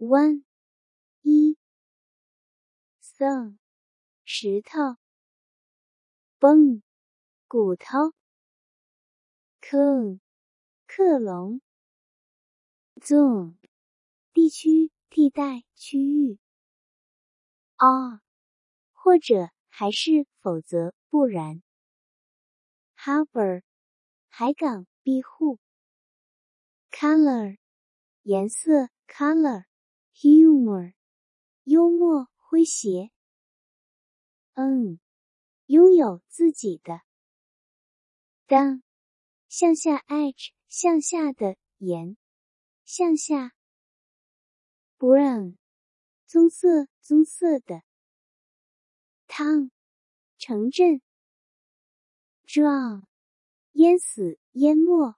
湾一 stone 石头 bone 骨头 coon 克隆 zone 地区替代区域 or 或者还是否则不然 harbor 海港庇护 color 颜色 color humor 幽默诙谐拥有自己的 down 向下 edge 向下的沿向下 brown 棕色的 town 城镇 drown 淹死淹没